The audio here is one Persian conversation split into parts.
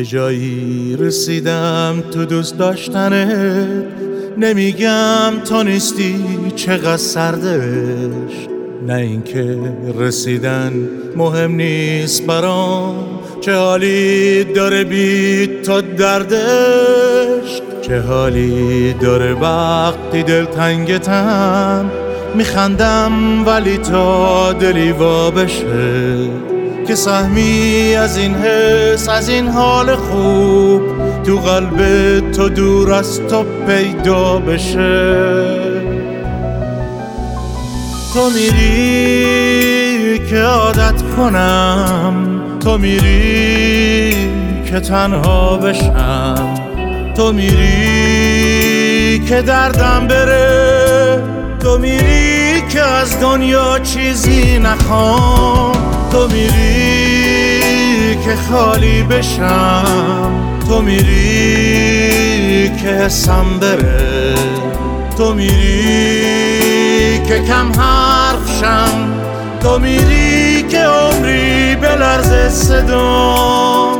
جایی رسیدم تو دوست داشتنت، نمیگم تو نیستی چقدر سردش، نه اینکه رسیدن مهم نیست برام، چه حالی داره بی تو دردش، چه حالی داره وقتی دلتنگتم، میخندم ولی تا دلی وا بشه، که سهمی از این حس از این حال خوب تو قلب تو دور از تو پیدا بشه. تو میری که عادت کنم، تو میری که تنها بشم، تو میری که دردم بره، تو میری که از دنیا چیزی نخوام، تو میری که خالی بشم، تو میری که حسم بره، تو میری که کم حرف شم، تو میری که عمری بلرزه صدام.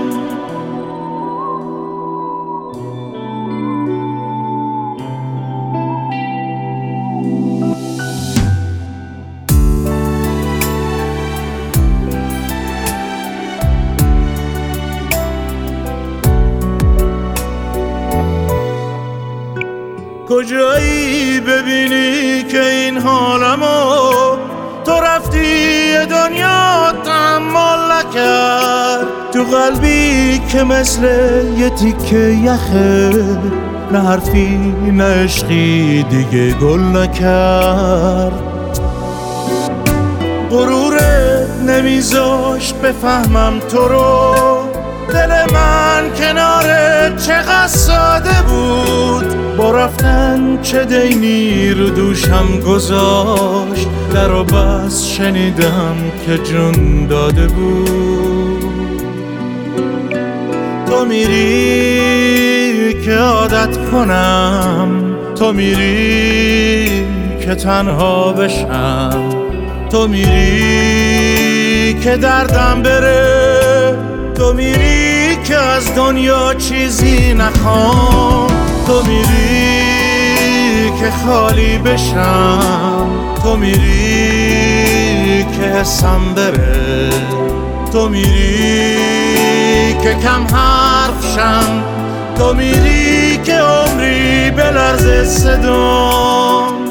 کجایی ببینی که این حالمو تو رفتی دنیا تحمل نکرد، تو قلبی که مثل یه تیکه یخه، نه حرفی نه عشقی دیگه گل نکرد، غرورت نمیذاشت بفهمم تو رو، دل من کنارت چقدر ساده بود، با رفتن چه دینی رو دوشم گذاشت، در و بس شنیدم که جون داده بود. تو میری که عادت کنم، تو میری که تنها بشم، تو میری که دردم بره، تو میری که از دنیا چیزی نخوام، تو میری که خالی بشم، تو میری که حسم بره، تو میری که کم حرف شم، تو میری که عمری بلرزه صدام.